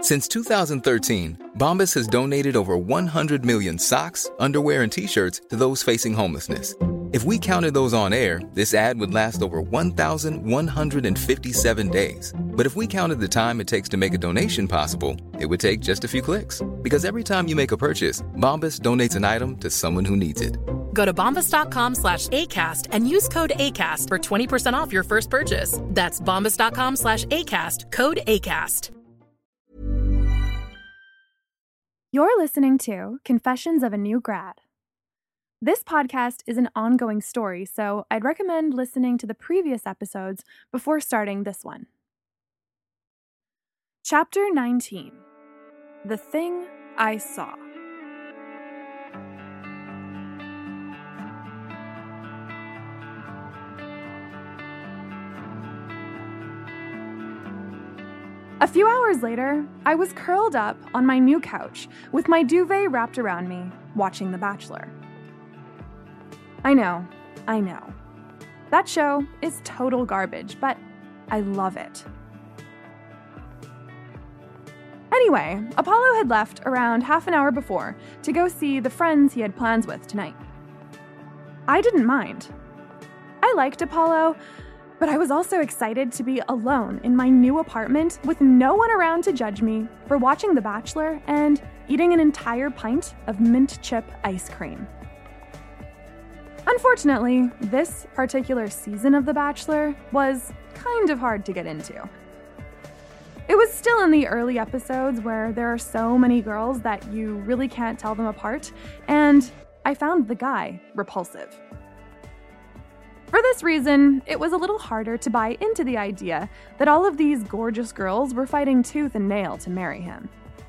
Since 2013, Bombas has donated over 100 million socks, underwear, and T-shirts to those facing homelessness. If we counted those on air, this ad would last over 1,157 days. But if we counted the time it takes to make a donation possible, it would take just a few clicks. Because every time you make a purchase, Bombas donates an item to someone who needs it. Go to bombas.com/ACAST and use code ACAST for 20% off your first purchase. That's bombas.com/ACAST, code ACAST. You're listening to Confessions of a New Grad. This podcast is an ongoing story, so I'd recommend listening to the previous episodes before starting this one. Chapter 19. The Thing I Saw. A few hours later, I was curled up on my new couch with my duvet wrapped around me, watching The Bachelor. I know. That show is total garbage, but I love it. Anyway, Apollo had left around half an hour before to go see the friends he had plans with tonight. I didn't mind. I liked Apollo, but I was also excited to be alone in my new apartment with no one around to judge me for watching The Bachelor and eating an entire pint of mint chip ice cream. Unfortunately, this particular season of The Bachelor was kind of hard to get into. It was still in the early episodes where there are so many girls that you really can't tell them apart, and I found the guy repulsive. For this reason, it was a little harder to buy into the idea that all of these gorgeous girls were fighting tooth and nail to marry him.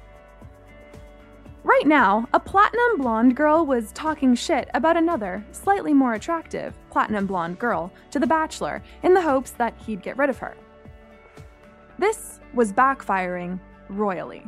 Right now, a platinum blonde girl was talking shit about another, slightly more attractive, platinum blonde girl to The Bachelor in the hopes that he'd get rid of her. This was backfiring royally.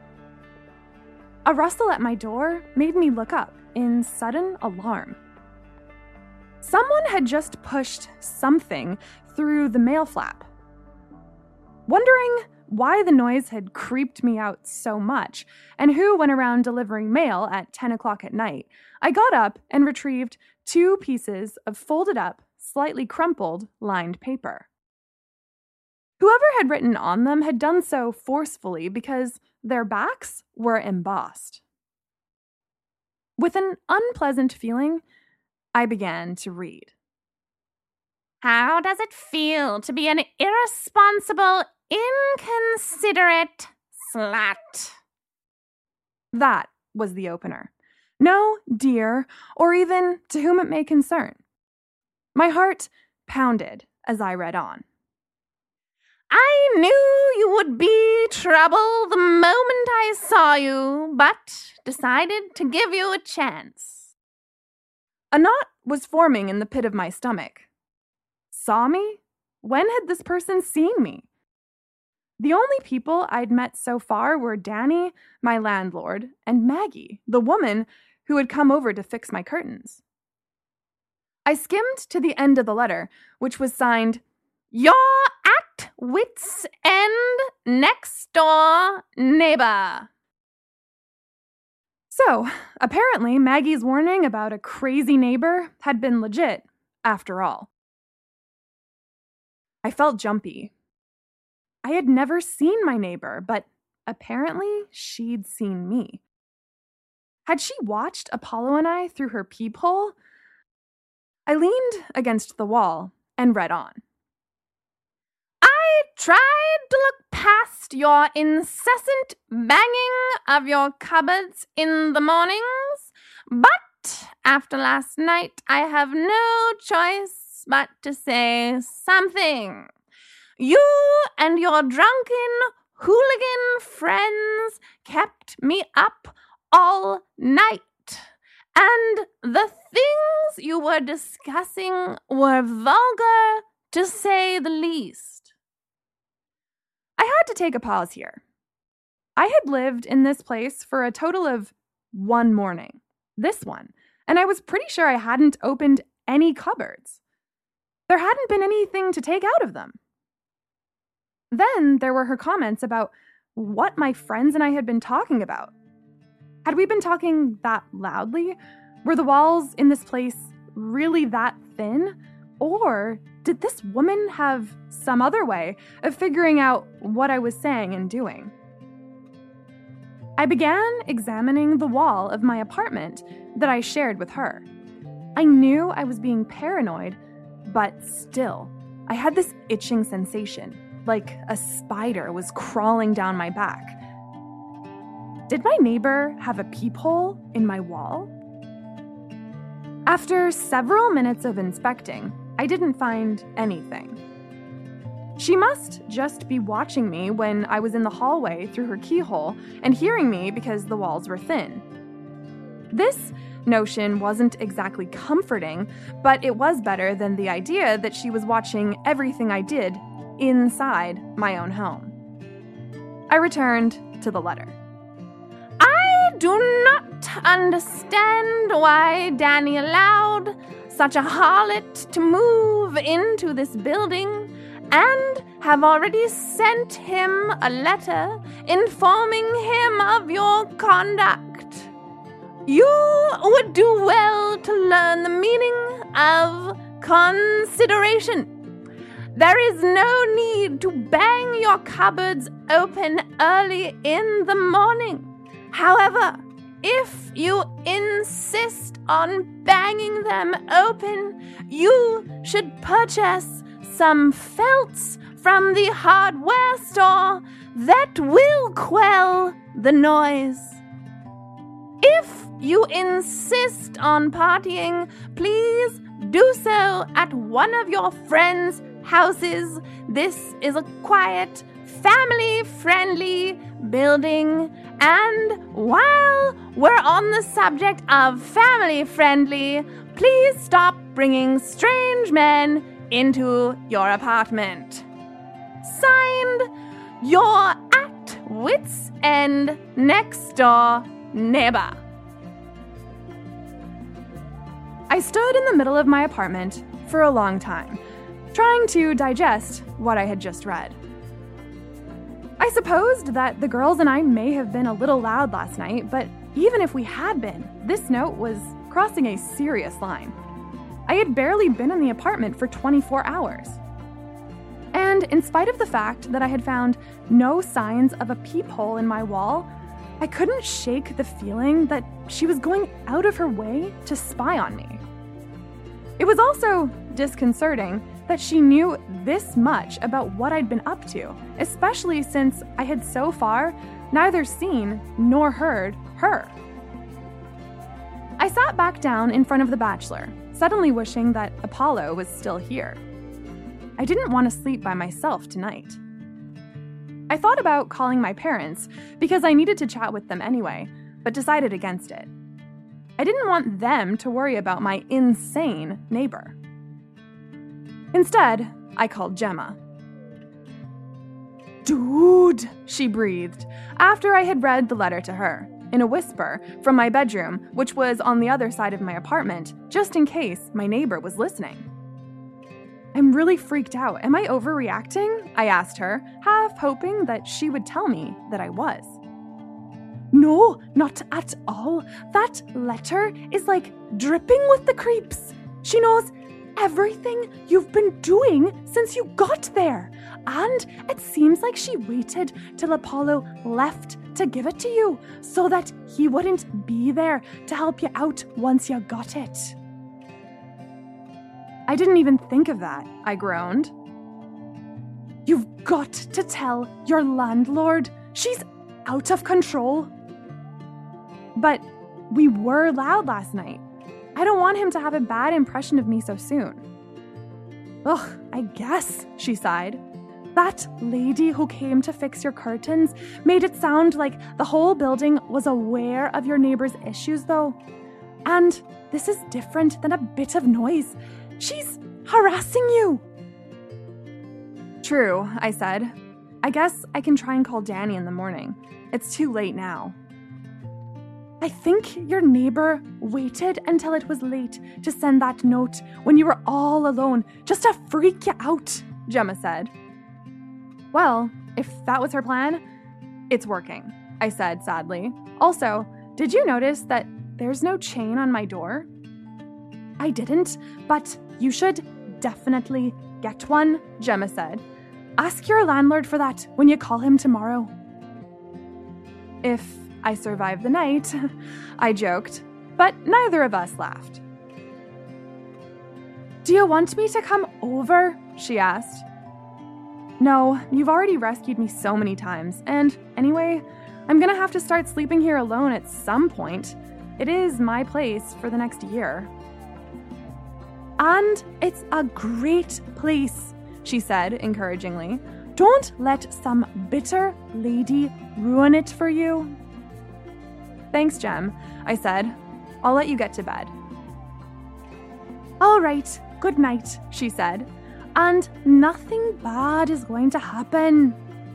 A rustle at my door made me look up in sudden alarm. Someone had just pushed something through the mail flap. Wondering why the noise had creeped me out so much, and who went around delivering mail at 10 o'clock at night, I got up and retrieved 2 pieces of folded up, slightly crumpled, lined paper. Whoever had written on them had done so forcefully because their backs were embossed. With an unpleasant feeling, I began to read. How does it feel to be an irresponsible, inconsiderate slut? That was the opener. No dear, or even to whom it may concern. My heart pounded as I read on. I knew you would be trouble the moment I saw you, but decided to give you a chance. A knot was forming in the pit of my stomach. Saw me? When had this person seen me? The only people I'd met so far were Danny, my landlord, and Maggie, the woman who had come over to fix my curtains. I skimmed to the end of the letter, which was signed, Your at wit's end next door neighbor. So, apparently Maggie's warning about a crazy neighbor had been legit, after all. I felt jumpy. I had never seen my neighbor, but apparently she'd seen me. Had she watched Apollo and I through her peephole? I leaned against the wall and read on. I tried to look past your incessant banging of your cupboards in the mornings, but after last night I have no choice but to say something. You and your drunken hooligan friends kept me up all night, and the things you were discussing were vulgar, to say the least. I had to take a pause here. I had lived in this place for a total of 1 morning, this one, and I was pretty sure I hadn't opened any cupboards. There hadn't been anything to take out of them. Then there were her comments about what my friends and I had been talking about. Had we been talking that loudly? Were the walls in this place really that thin? Or did this woman have some other way of figuring out what I was saying and doing? I began examining the wall of my apartment that I shared with her. I knew I was being paranoid, but still, I had this itching sensation, like a spider was crawling down my back. Did my neighbor have a peephole in my wall? After several minutes of inspecting, I didn't find anything. She must just be watching me when I was in the hallway through her keyhole and hearing me because the walls were thin. This notion wasn't exactly comforting, but it was better than the idea that she was watching everything I did inside my own home. I returned to the letter. I do not understand why Danny allowed such a harlot to move into this building and have already sent him a letter informing him of your conduct. You would do well to learn the meaning of consideration. There is no need to bang your cupboards open early in the morning. However, if you insist on banging them open, you should purchase some felts from the hardware store that will quell the noise. If you insist on partying, please do so at one of your friends' houses. This is a quiet, family-friendly building. And while we're on the subject of family-friendly, please stop bringing strange men into your apartment. Signed, your at wit's end next door neighbor. I stood in the middle of my apartment for a long time, trying to digest what I had just read. I supposed that the girls and I may have been a little loud last night, but even if we had been, this note was crossing a serious line. I had barely been in the apartment for 24 hours. And in spite of the fact that I had found no signs of a peephole in my wall, I couldn't shake the feeling that she was going out of her way to spy on me. It was also disconcerting that she knew this much about what I'd been up to, especially since I had so far neither seen nor heard her. I sat back down in front of the Bachelor, suddenly wishing that Apollo was still here. I didn't want to sleep by myself tonight. I thought about calling my parents because I needed to chat with them anyway, but decided against it. I didn't want them to worry about my insane neighbor. Instead, I called Gemma. "Dude," she breathed, after I had read the letter to her, in a whisper from my bedroom, which was on the other side of my apartment, just in case my neighbor was listening. "I'm really freaked out. Am I overreacting?" I asked her, half hoping that she would tell me that I was. "No, not at all. That letter is like dripping with the creeps. She knows everything you've been doing since you got there. And it seems like she waited till Apollo left to give it to you so that he wouldn't be there to help you out once you got it." "I didn't even think of that," I groaned. "You've got to tell your landlord. She's out of control." "But we were loud last night. I don't want him to have a bad impression of me so soon." "Ugh, I guess," she sighed. "That lady who came to fix your curtains made it sound like the whole building was aware of your neighbor's issues, though. And this is different than a bit of noise. She's harassing you." "True," I said. "I guess I can try and call Danny in the morning. It's too late now." "I think your neighbor waited until it was late to send that note when you were all alone, just to freak you out," Gemma said. Well, if that was her plan, It's working, I said sadly. Also, did you notice that there's no chain on my door? I didn't, but you should definitely get one, Gemma said. Ask your landlord for that when you call him tomorrow. If I survive the night, I joked, but neither of us laughed. Do you want me to come over? She asked. No, you've already rescued me so many times, and anyway, I'm gonna have to start sleeping here alone at some point. It is my place for the next year. And it's a great place, she said encouragingly. Don't let some bitter lady ruin it for you. Thanks, Gem, I said. I'll let you get to bed. All right, good night, she said. And nothing bad is going to happen.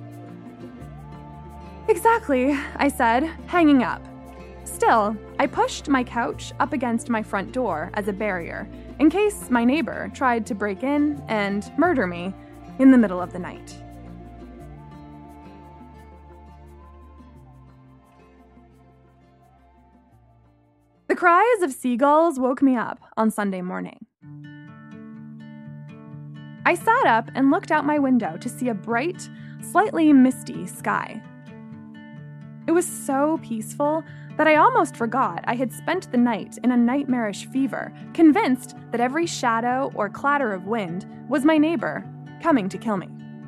Exactly, I said, hanging up. Still, I pushed my couch up against my front door as a barrier in case my neighbor tried to break in and murder me in the middle of the night. The cries of seagulls woke me up on Sunday morning. I sat up and looked out my window to see a bright, slightly misty sky. It was so peaceful that I almost forgot I had spent the night in a nightmarish fever, convinced that every shadow or clatter of wind was my neighbor coming to kill me.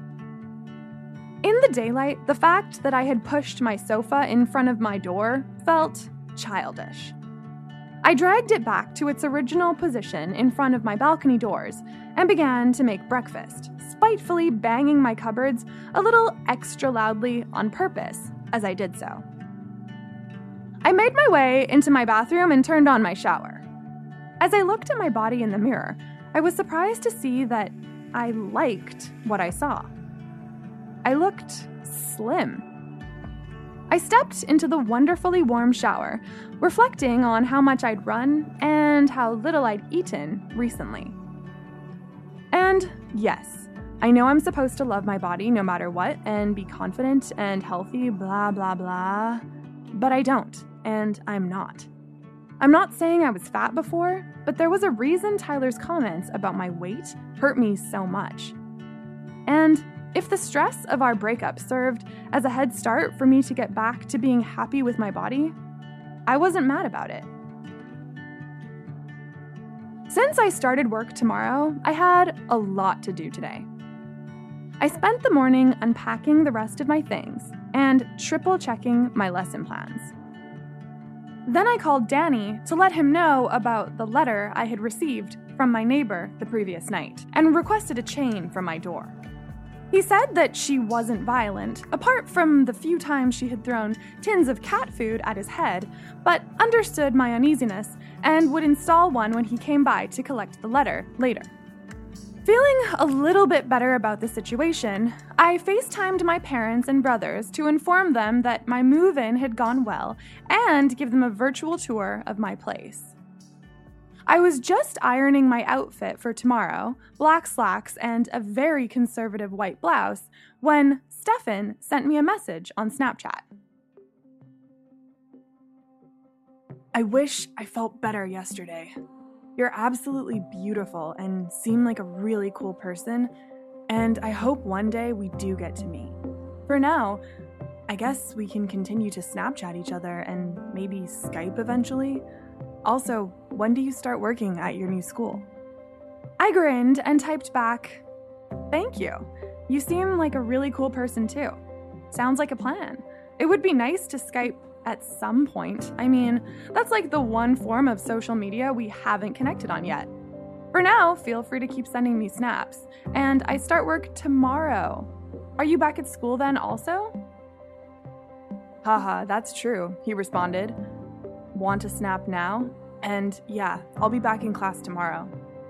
In the daylight, the fact that I had pushed my sofa in front of my door felt childish. I dragged it back to its original position in front of my balcony doors and began to make breakfast, spitefully banging my cupboards a little extra loudly on purpose as I did so. I made my way into my bathroom and turned on my shower. As I looked at my body in the mirror, I was surprised to see that I liked what I saw. I looked slim. I stepped into the wonderfully warm shower, reflecting on how much I'd run and how little I'd eaten recently. And yes, I know I'm supposed to love my body no matter what and be confident and healthy, blah, blah, blah, but I don't, and I'm not. I'm not saying I was fat before, but there was a reason Tyler's comments about my weight hurt me so much. And if the stress of our breakup served as a head start for me to get back to being happy with my body, I wasn't mad about it. Since I started work tomorrow, I had a lot to do today. I spent the morning unpacking the rest of my things and triple-checking my lesson plans. Then I called Danny to let him know about the letter I had received from my neighbor the previous night and requested a chain from my door. He said that she wasn't violent, apart from the few times she had thrown tins of cat food at his head, but understood my uneasiness and would install one when he came by to collect the letter later. Feeling a little bit better about the situation, I FaceTimed my parents and brothers to inform them that my move-in had gone well and give them a virtual tour of my place. I was just ironing my outfit for tomorrow, black slacks and a very conservative white blouse, when Stefan sent me a message on Snapchat. I wish I felt better yesterday. You're absolutely beautiful and seem like a really cool person, and I hope one day we do get to meet. For now, I guess we can continue to Snapchat each other and maybe Skype eventually. Also, when do you start working at your new school? I grinned and typed back, "Thank you. You seem like a really cool person too. Sounds like a plan. It would be nice to Skype at some point. I mean, that's like the one form of social media we haven't connected on yet. For now, feel free to keep sending me snaps. And I start work tomorrow. Are you back at school then also?" "Haha, that's true," he responded. "Want a snap now? And yeah, I'll be back in class tomorrow."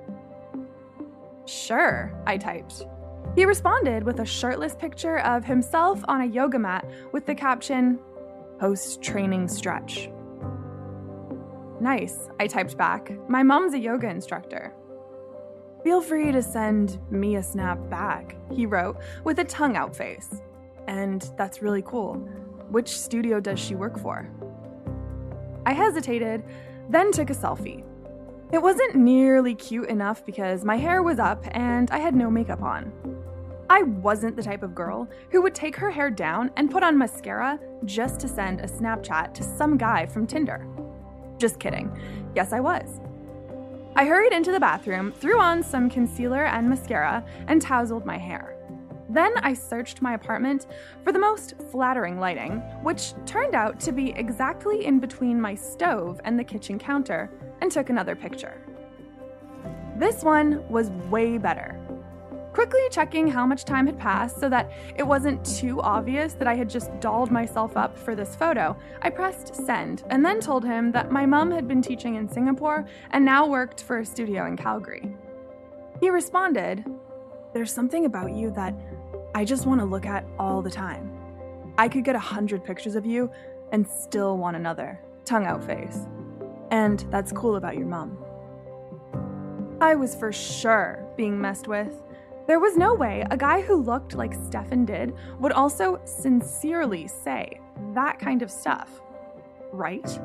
"Sure," I typed. He responded with a shirtless picture of himself on a yoga mat with the caption, "Post-training stretch." "Nice," I typed back. "My mom's a yoga instructor." "Feel free to send me a snap back," he wrote with a tongue-out face. "And that's really cool. Which studio does she work for? I hesitated, then took a selfie. It wasn't nearly cute enough because my hair was up and I had no makeup on. I wasn't the type of girl who would take her hair down and put on mascara just to send a Snapchat to some guy from Tinder. Just kidding. Yes, I was. I hurried into the bathroom, threw on some concealer and mascara, and tousled my hair. Then I searched my apartment for the most flattering lighting, which turned out to be exactly in between my stove and the kitchen counter, and took another picture. This one was way better. Quickly checking how much time had passed so that it wasn't too obvious that I had just dolled myself up for this photo, I pressed send and then told him that my mom had been teaching in Singapore and now worked for a studio in Calgary. He responded, "There's something about you that I just want to look at all the time. I could get 100 pictures of you and still want another, tongue out face. And that's cool about your mom." I was for sure being messed with. There was no way a guy who looked like Stefan did would also sincerely say that kind of stuff, right?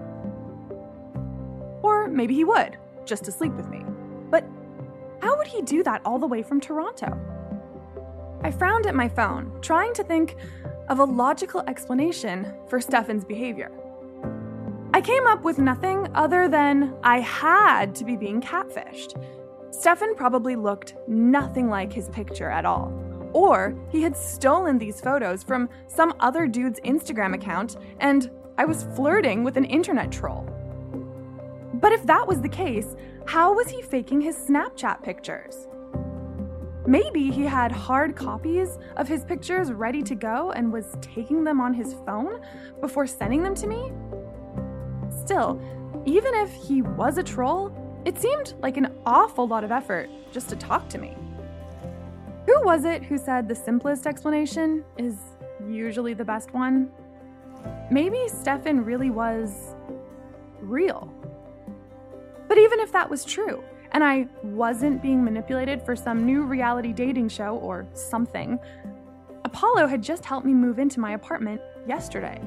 Or maybe he would, just to sleep with me. But how would he do that all the way from Toronto? I frowned at my phone, trying to think of a logical explanation for Stefan's behavior. I came up with nothing other than I had to be being catfished. Stefan probably looked nothing like his picture at all. Or he had stolen these photos from some other dude's Instagram account and I was flirting with an internet troll. But if that was the case, how was he faking his Snapchat pictures? Maybe he had hard copies of his pictures ready to go and was taking them on his phone before sending them to me? Still, even if he was a troll, it seemed like an awful lot of effort just to talk to me. Who was it who said the simplest explanation is usually the best one? Maybe Stefan really was real. But even if that was true, and I wasn't being manipulated for some new reality dating show or something, Apollo had just helped me move into my apartment yesterday.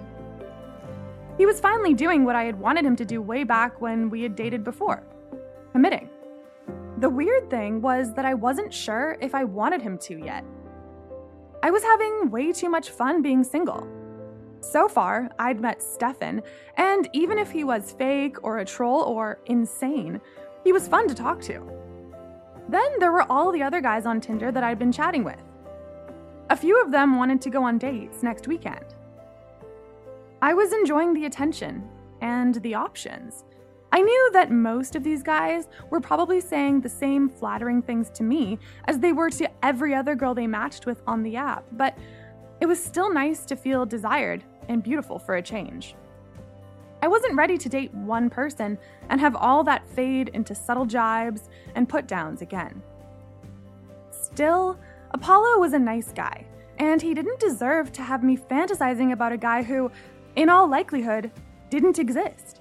He was finally doing what I had wanted him to do way back when we had dated before. Committing. The weird thing was that I wasn't sure if I wanted him to yet. I was having way too much fun being single. So far, I'd met Stefan, and even if he was fake or a troll or insane, he was fun to talk to. Then there were all the other guys on Tinder that I'd been chatting with. A few of them wanted to go on dates next weekend. I was enjoying the attention and the options. I knew that most of these guys were probably saying the same flattering things to me as they were to every other girl they matched with on the app, but it was still nice to feel desired and beautiful for a change. I wasn't ready to date one person and have all that fade into subtle jibes and put-downs again. Still, Apollo was a nice guy, and he didn't deserve to have me fantasizing about a guy who, in all likelihood, didn't exist.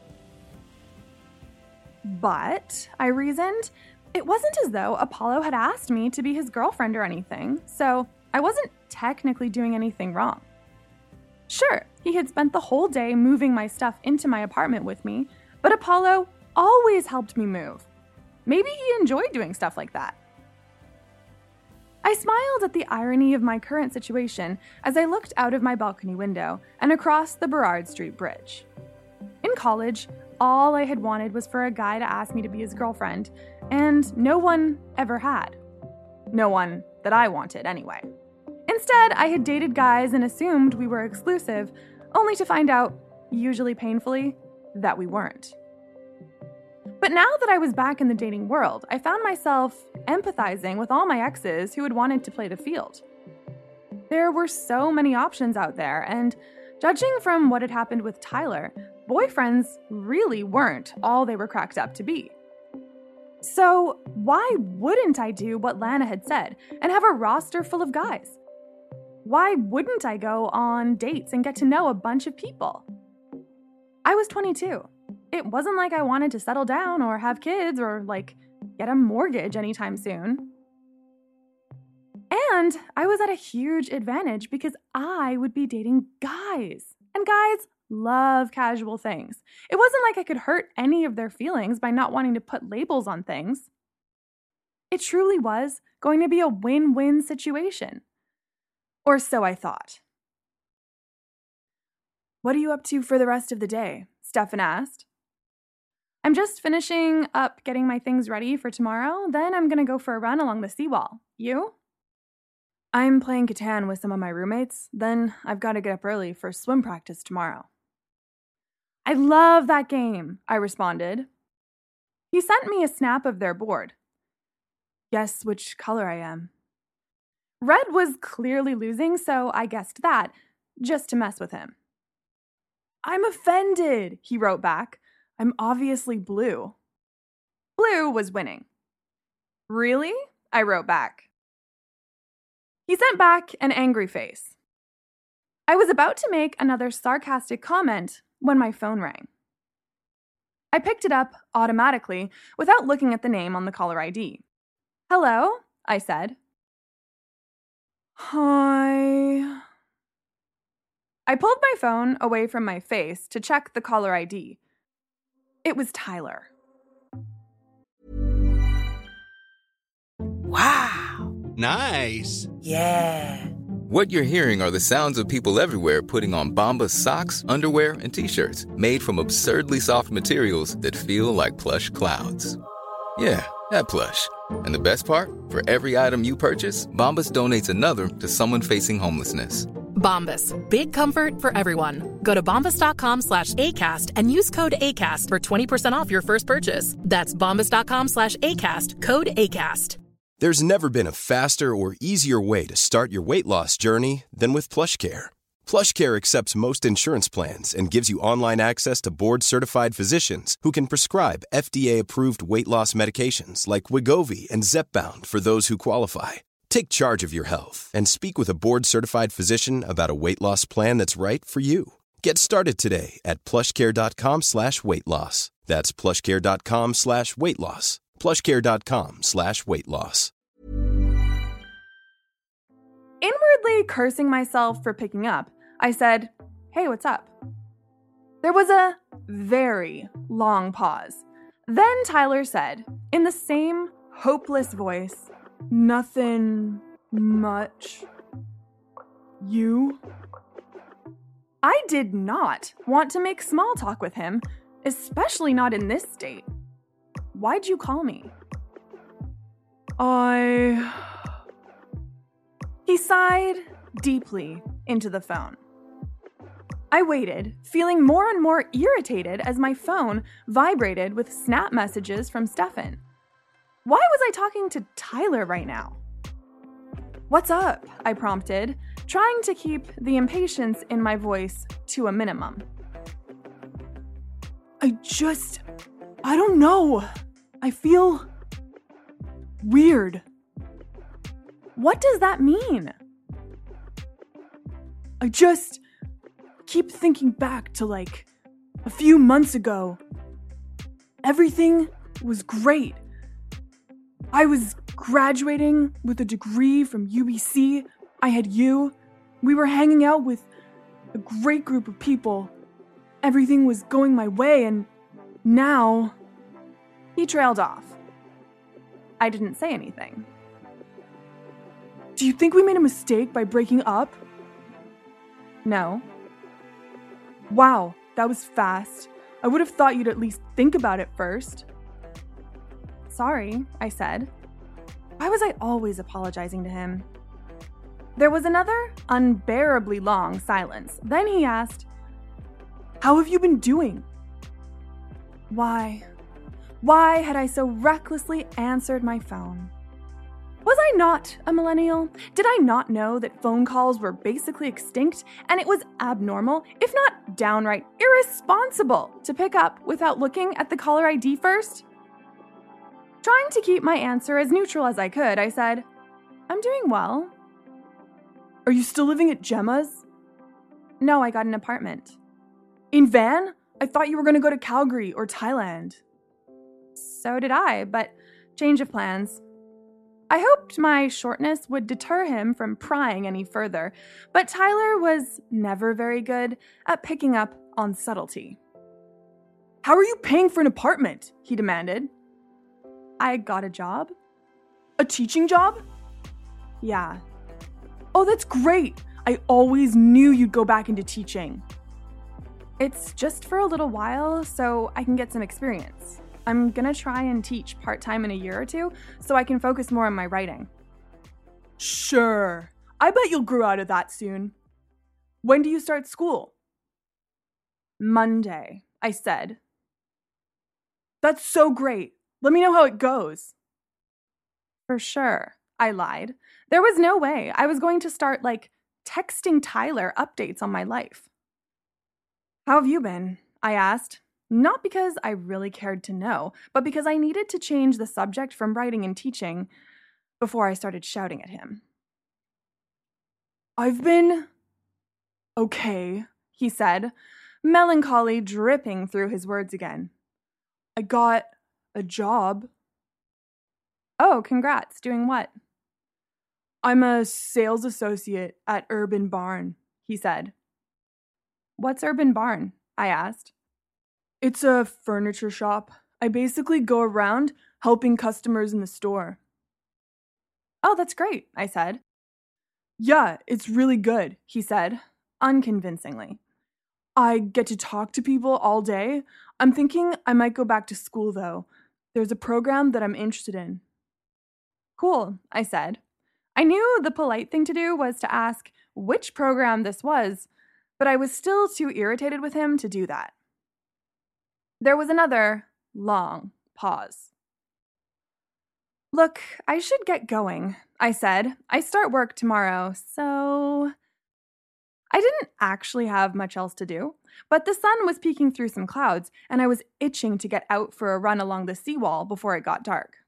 But, I reasoned, it wasn't as though Apollo had asked me to be his girlfriend or anything, so I wasn't technically doing anything wrong. Sure, he had spent the whole day moving my stuff into my apartment with me, but Apollo always helped me move. Maybe he enjoyed doing stuff like that. I smiled at the irony of my current situation as I looked out of my balcony window and across the Burrard Street Bridge. In college, all I had wanted was for a guy to ask me to be his girlfriend, and no one ever had. No one that I wanted, anyway. Instead, I had dated guys and assumed we were exclusive, only to find out, usually painfully, that we weren't. But now that I was back in the dating world, I found myself empathizing with all my exes who had wanted to play the field. There were so many options out there, and judging from what had happened with Tyler, boyfriends really weren't all they were cracked up to be. So why wouldn't I do what Lana had said and have a roster full of guys? Why wouldn't I go on dates and get to know a bunch of people? I was 22. It wasn't like I wanted to settle down or have kids or, get a mortgage anytime soon. And I was at a huge advantage because I would be dating guys. And guys love casual things. It wasn't like I could hurt any of their feelings by not wanting to put labels on things. It truly was going to be a win-win situation. Or so I thought. "What are you up to for the rest of the day?" Stefan asked. "I'm just finishing up getting my things ready for tomorrow. Then I'm going to go for a run along the seawall. You?" "I'm playing Catan with some of my roommates. Then I've got to get up early for swim practice tomorrow." "I love that game," I responded. He sent me a snap of their board. "Guess which color I am." Red was clearly losing, so I guessed that, just to mess with him. "I'm offended," he wrote back. "I'm obviously blue." Blue was winning. "Really?" I wrote back. He sent back an angry face. I was about to make another sarcastic comment when my phone rang. I picked it up automatically without looking at the name on the caller ID. "Hello?" I said. "Hi." I pulled my phone away from my face to check the caller ID. It was Tyler. Wow. Nice. Yeah. What you're hearing are the sounds of people everywhere putting on Bombas socks, underwear, and T-shirts made from absurdly soft materials that feel like plush clouds. Yeah, that plush. And the best part? For every item you purchase, Bombas donates another to someone facing homelessness. Bombas. Big comfort for everyone. Go to bombas.com/ACAST and use code ACAST for 20% off your first purchase. That's bombas.com/ACAST, code ACAST. There's never been a faster or easier way to start your weight loss journey than with PlushCare. PlushCare accepts most insurance plans and gives you online access to board-certified physicians who can prescribe FDA-approved weight loss medications like Wegovy and Zepbound for those who qualify. Take charge of your health and speak with a board-certified physician about a weight loss plan that's right for you. Get started today at plushcare.com/weight loss. That's plushcare.com/weight loss. plushcare.com/weight loss. Inwardly cursing myself for picking up, I said, "Hey, what's up?" There was a very long pause. Then Tyler said, in the same hopeless voice, "Nothing much. You?" I did not want to make small talk with him, especially not in this state. "Why'd you call me?" He sighed deeply into the phone. I waited, feeling more and more irritated as my phone vibrated with snap messages from Stefan. Why was I talking to Tyler right now? "What's up?" I prompted, trying to keep the impatience in my voice to a minimum. I don't know. I feel weird." "What does that mean?" "I just keep thinking back to a few months ago. Everything was great. I was graduating with a degree from UBC. I had you. We were hanging out with a great group of people. Everything was going my way, and now..." He trailed off. I didn't say anything. "Do you think we made a mistake by breaking up?" "No." "Wow, that was fast. I would have thought you'd at least think about it first." "Sorry," I said. Why was I always apologizing to him? There was another unbearably long silence. Then he asked, "How have you been doing?" Why had I so recklessly answered my phone? Was I not a millennial? Did I not know that phone calls were basically extinct and it was abnormal, if not downright irresponsible, to pick up without looking at the caller ID first? Trying to keep my answer as neutral as I could, I said, "I'm doing well." "Are you still living at Gemma's?" "No, I got an apartment." "In Van? I thought you were going to go to Calgary or Thailand." "So did I, but change of plans." I hoped my shortness would deter him from prying any further, but Tyler was never very good at picking up on subtlety. "How are you paying for an apartment?" he demanded. "I got a job." "A teaching job?" "Yeah." "Oh, that's great. I always knew you'd go back into teaching." "It's just for a little while, so I can get some experience. I'm gonna try and teach part-time in a year or two, so I can focus more on my writing." "Sure. I bet you'll grow out of that soon. When do you start school?" "Monday," I said. "That's so great. Let me know how it goes." "For sure," I lied. There was no way I was going to start, texting Tyler updates on my life. "How have you been?" I asked, not because I really cared to know, but because I needed to change the subject from writing and teaching before I started shouting at him. "I've been okay," he said, melancholy dripping through his words again. "I got a job." "Oh, congrats. Doing what?" "I'm a sales associate at Urban Barn," he said. "What's Urban Barn?" I asked. "It's a furniture shop. I basically go around helping customers in the store." "Oh, that's great," I said. "Yeah, it's really good," he said, unconvincingly. "I get to talk to people all day. I'm thinking I might go back to school, though. There's a program that I'm interested in." "Cool," I said. I knew the polite thing to do was to ask which program this was, but I was still too irritated with him to do that. There was another long pause. "Look, I should get going," I said. "I start work tomorrow, so..." I didn't actually have much else to do, but the sun was peeking through some clouds, and I was itching to get out for a run along the seawall before it got dark.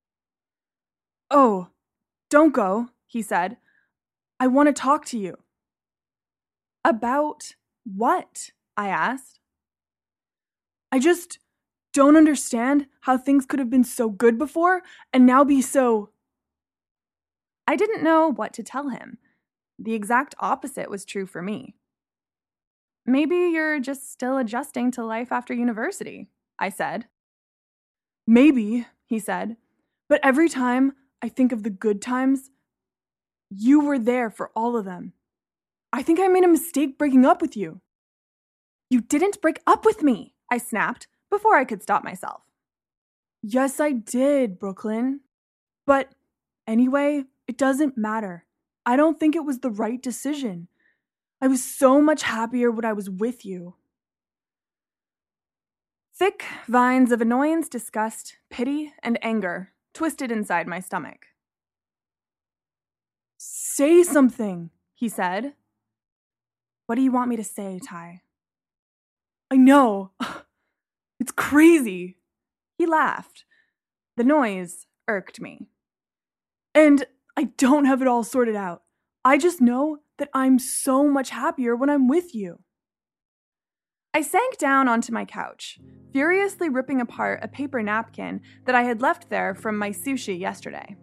"Oh, don't go," he said. "I want to talk to you." "About what?" I asked. "I just don't understand how things could have been so good before and now be so..." I didn't know what to tell him. The exact opposite was true for me. "Maybe you're just still adjusting to life after university," I said. "Maybe," he said, "but every time I think of the good times, you were there for all of them. I think I made a mistake breaking up with you." "You didn't break up with me," I snapped before I could stop myself. "Yes, I did, Brooklyn. But anyway, it doesn't matter. I don't think it was the right decision. I was so much happier when I was with you." Thick vines of annoyance, disgust, pity, and anger twisted inside my stomach. "Say something," he said. "What do you want me to say, Ty?" "I know. It's crazy." He laughed. The noise irked me. "And I don't have it all sorted out. I just know that I'm so much happier when I'm with you." I sank down onto my couch, furiously ripping apart a paper napkin that I had left there from my sushi yesterday.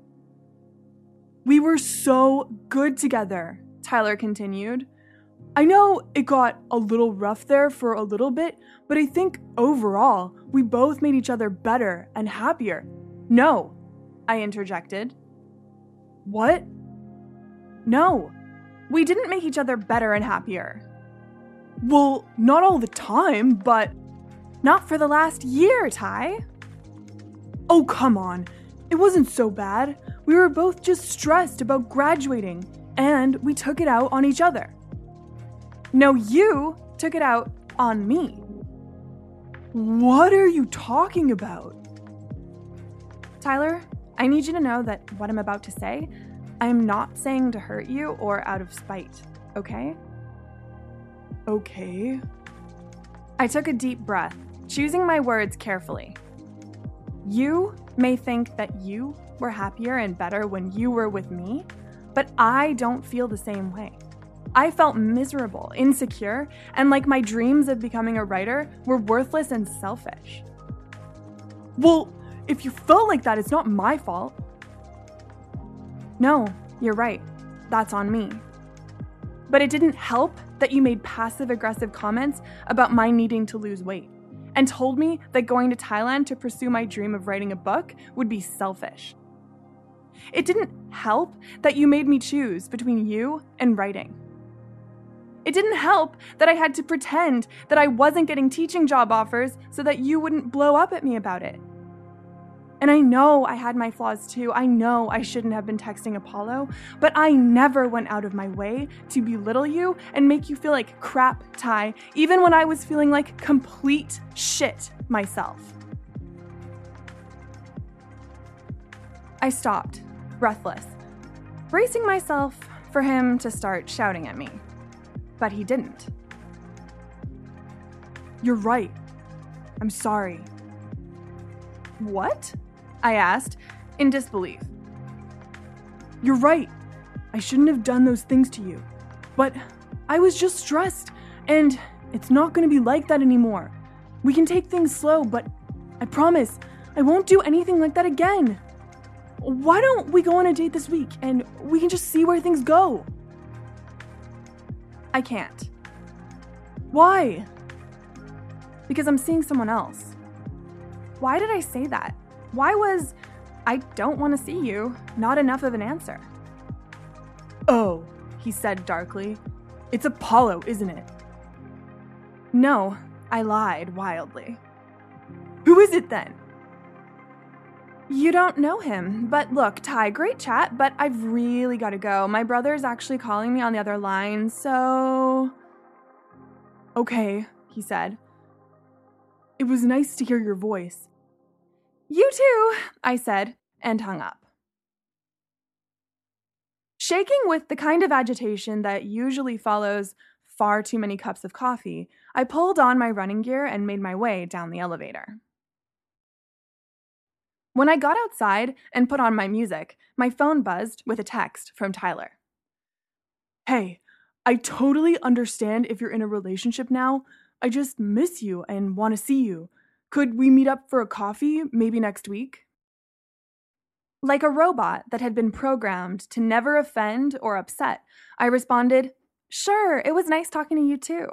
"We were so good together," Tyler continued. "I know it got a little rough there for a little bit, but I think overall we both made each other better and happier." "No," I interjected. "What?" "No, we didn't make each other better and happier." "Well, not all the time, but..." "Not for the last year, Ty." "Oh, come on. It wasn't so bad. We were both just stressed about graduating, and we took it out on each other." "No, you took it out on me." "What are you talking about?" "Tyler, I need you to know that what I'm about to say, I'm not saying to hurt you or out of spite, okay?" "Okay." I took a deep breath, choosing my words carefully. "You may think that you were happier and better when you were with me, but I don't feel the same way. I felt miserable, insecure, and like my dreams of becoming a writer were worthless and selfish." "Well, if you felt like that, it's not my fault." No, you're right. That's on me. But it didn't help that you made passive-aggressive comments about my needing to lose weight and told me that going to Thailand to pursue my dream of writing a book would be selfish. It didn't help that you made me choose between you and writing. It didn't help that I had to pretend that I wasn't getting teaching job offers so that you wouldn't blow up at me about it. And I know I had my flaws too. I know I shouldn't have been texting Apollo, but I never went out of my way to belittle you and make you feel like crap, Ty, even when I was feeling like complete shit myself. I stopped, breathless, bracing myself for him to start shouting at me. But he didn't. You're right. I'm sorry. What? I asked, in disbelief. You're right. I shouldn't have done those things to you. But I was just stressed, and it's not going to be like that anymore. We can take things slow, but I promise I won't do anything like that again. Why don't we go on a date this week, and we can just see where things go? I can't. Why? Because I'm seeing someone else. Why did I say that? Why was, I don't want to see you, not enough of an answer? Oh, he said darkly. It's Apollo, isn't it? No, I lied wildly. Who is it then? You don't know him, but look, Ty, great chat, but I've really got to go. My brother's actually calling me on the other line, so... Okay, he said. It was nice to hear your voice. You too, I said, and hung up. Shaking with the kind of agitation that usually follows far too many cups of coffee, I pulled on my running gear and made my way down the elevator. When I got outside and put on my music, my phone buzzed with a text from Tyler. Hey, I totally understand if you're in a relationship now. I just miss you and want to see you. Could we meet up for a coffee, maybe next week? Like a robot that had been programmed to never offend or upset, I responded, Sure, it was nice talking to you too.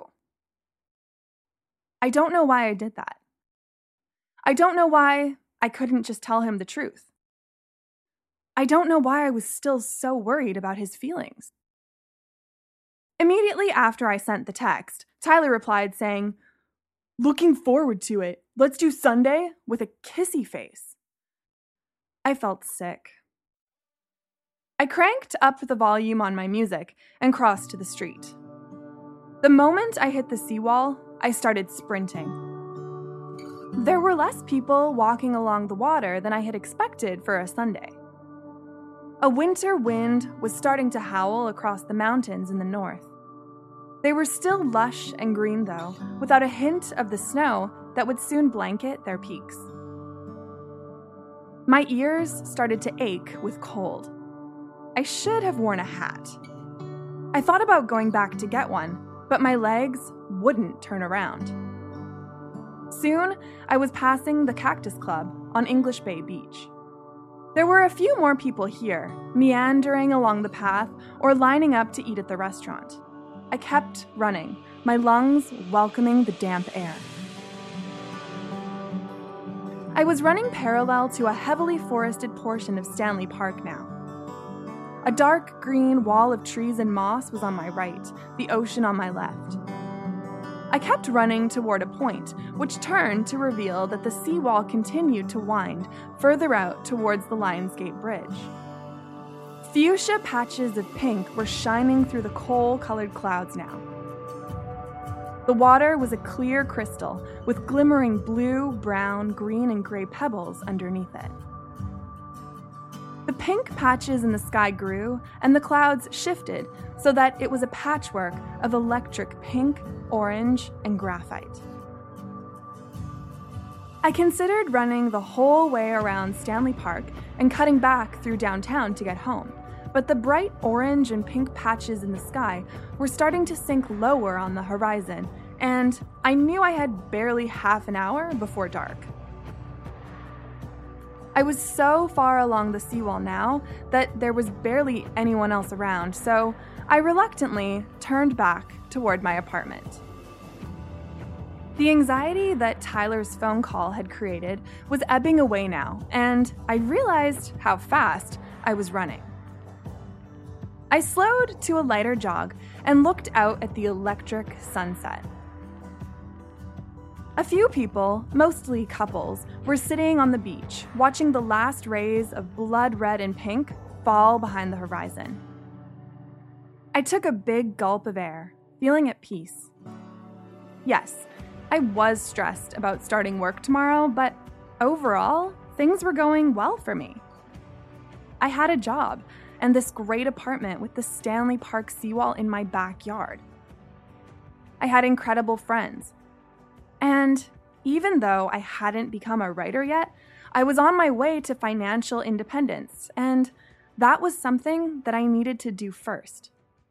I don't know why I did that. I don't know why I couldn't just tell him the truth. I don't know why I was still so worried about his feelings. Immediately after I sent the text, Tyler replied saying, Looking forward to it. Let's do Sunday with a kissy face. I felt sick. I cranked up the volume on my music and crossed to the street. The moment I hit the seawall, I started sprinting. There were less people walking along the water than I had expected for a Sunday. A winter wind was starting to howl across the mountains in the north. They were still lush and green, though, without a hint of the snow that would soon blanket their peaks. My ears started to ache with cold. I should have worn a hat. I thought about going back to get one, but my legs wouldn't turn around. Soon, I was passing the Cactus Club on English Bay Beach. There were a few more people here, meandering along the path or lining up to eat at the restaurant. I kept running, my lungs welcoming the damp air. I was running parallel to a heavily forested portion of Stanley Park now. A dark green wall of trees and moss was on my right, the ocean on my left. I kept running toward a point, which turned to reveal that the seawall continued to wind further out towards the Lionsgate Bridge. Fuchsia patches of pink were shining through the coal-colored clouds now. The water was a clear crystal with glimmering blue, brown, green, and gray pebbles underneath it. The pink patches in the sky grew, and the clouds shifted so that it was a patchwork of electric pink, orange, and graphite. I considered running the whole way around Stanley Park and cutting back through downtown to get home, but the bright orange and pink patches in the sky were starting to sink lower on the horizon, and I knew I had barely half an hour before dark. I was so far along the seawall now that there was barely anyone else around, so I reluctantly turned back toward my apartment. The anxiety that Tyler's phone call had created was ebbing away now, and I realized how fast I was running. I slowed to a lighter jog and looked out at the electric sunset. A few people, mostly couples, were sitting on the beach, watching the last rays of blood red and pink fall behind the horizon. I took a big gulp of air, feeling at peace. Yes, I was stressed about starting work tomorrow, but overall, things were going well for me. I had a job and this great apartment with the Stanley Park seawall in my backyard. I had incredible friends. And even though I hadn't become a writer yet, I was on my way to financial independence, and that was something that I needed to do first.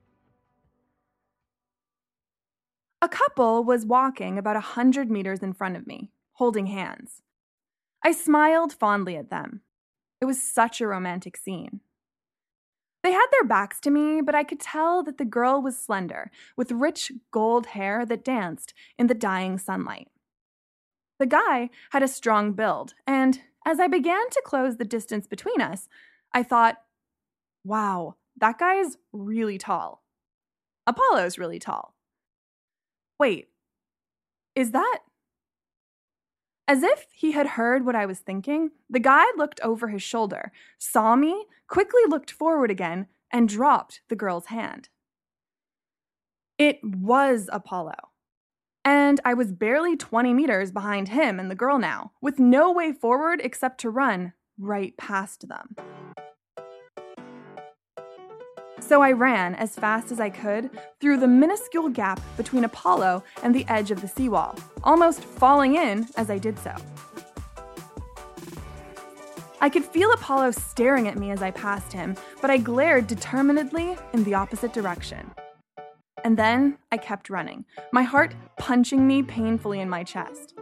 A couple was walking about 100 meters in front of me, holding hands. I smiled fondly at them. It was such a romantic scene. They had their backs to me, but I could tell that the girl was slender, with rich gold hair that danced in the dying sunlight. The guy had a strong build, and as I began to close the distance between us, I thought, wow, that guy's really tall. Apollo's really tall. Wait, is that? As if he had heard what I was thinking, the guy looked over his shoulder, saw me, quickly looked forward again, and dropped the girl's hand. It was Apollo. And I was barely 20 meters behind him and the girl now, with no way forward except to run right past them. So I ran as fast as I could through the minuscule gap between Apollo and the edge of the seawall, almost falling in as I did so. I could feel Apollo staring at me as I passed him, but I glared determinedly in the opposite direction. And then I kept running, my heart punching me painfully in my chest.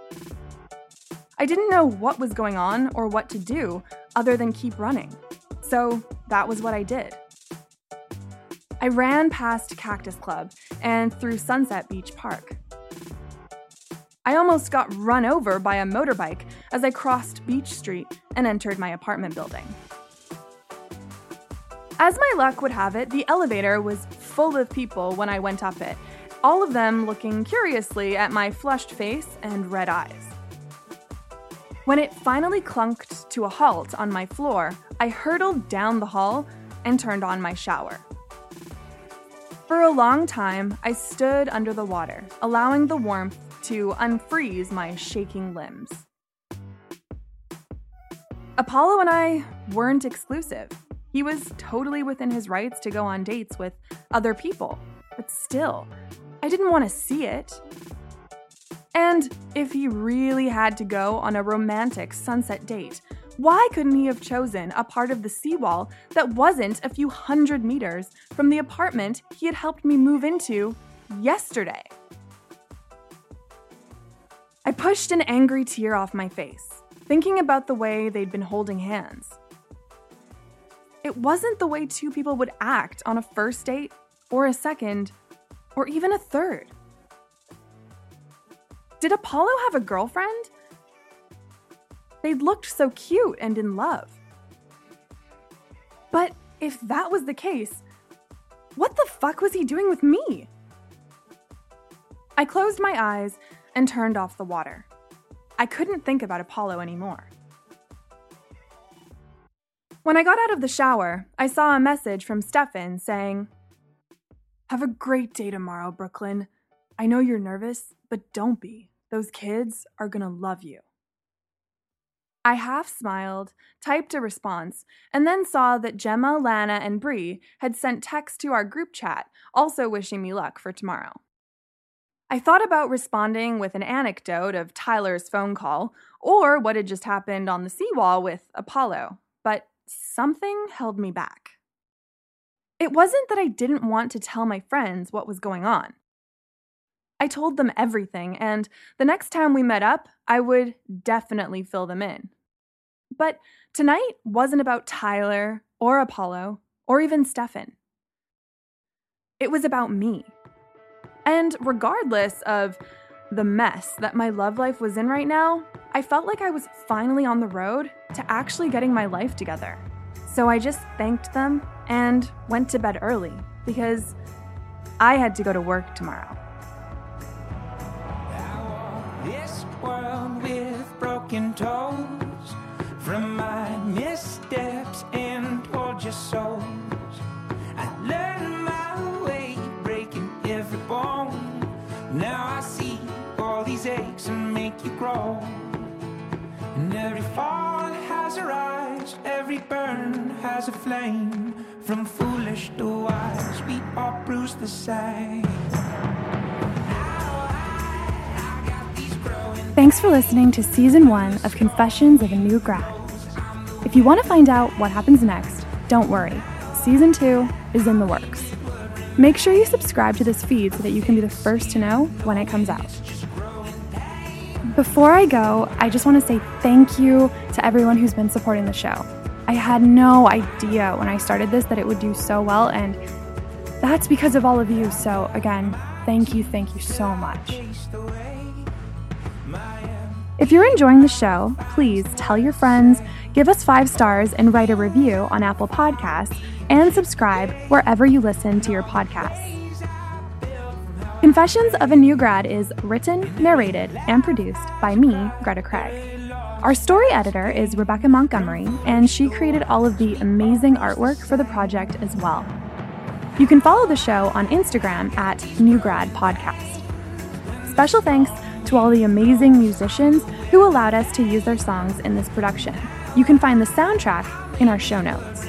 I didn't know what was going on or what to do other than keep running. So that was what I did. I ran past Cactus Club and through Sunset Beach Park. I almost got run over by a motorbike as I crossed Beach Street and entered my apartment building. As my luck would have it, the elevator was full of people when I went up it, all of them looking curiously at my flushed face and red eyes. When it finally clunked to a halt on my floor, I hurtled down the hall and turned on my shower. For a long time, I stood under the water, allowing the warmth to unfreeze my shaking limbs. Apollo and I weren't exclusive. He was totally within his rights to go on dates with other people, but still, I didn't want to see it. And if he really had to go on a romantic sunset date, why couldn't he have chosen a part of the seawall that wasn't a few hundred meters from the apartment he had helped me move into yesterday? I pushed an angry tear off my face, thinking about the way they'd been holding hands. It wasn't the way two people would act on a first date, or a second, or even a third. Did Apollo have a girlfriend? They looked so cute and in love. But if that was the case, what the fuck was he doing with me? I closed my eyes and turned off the water. I couldn't think about Apollo anymore. When I got out of the shower, I saw a message from Stefan saying, "Have a great day tomorrow, Brooklyn. I know you're nervous, but don't be. Those kids are gonna love you." I half smiled, typed a response, and then saw that Gemma, Lana, and Bree had sent texts to our group chat, also wishing me luck for tomorrow. I thought about responding with an anecdote of Tyler's phone call, or what had just happened on the seawall with Apollo, but something held me back. It wasn't that I didn't want to tell my friends what was going on. I told them everything, and the next time we met up, I would definitely fill them in. But tonight wasn't about Tyler or Apollo or even Stefan. It was about me. And regardless of the mess that my love life was in right now, I felt like I was finally on the road to actually getting my life together. So I just thanked them and went to bed early because I had to go to work tomorrow. This world with broken toes, from my missteps and tortured souls, I learned my way, breaking every bone. Now I see all these aches and make you grow. And every fall has a rise, every burn has a flame. From foolish to wise, we all bruise the same. Thanks for listening to Season 1 of Confessions of a New Grad. If you want to find out what happens next, don't worry. Season 2 is in the works. Make sure you subscribe to this feed so that you can be the first to know when it comes out. Before I go, I just want to say thank you to everyone who's been supporting the show. I had no idea when I started this that it would do so well, and that's because of all of you. So again, thank you so much. If you're enjoying the show, please tell your friends, give us 5 stars, and write a review on Apple Podcasts, and subscribe wherever you listen to your podcasts. Confessions of a New Grad is written, narrated, and produced by me, Greta Craig. Our story editor is Rebecca Montgomery, and she created all of the amazing artwork for the project as well. You can follow the show on Instagram at New Grad Podcast. Special thanks to all the amazing musicians who allowed us to use their songs in this production. You can find the soundtrack in our show notes.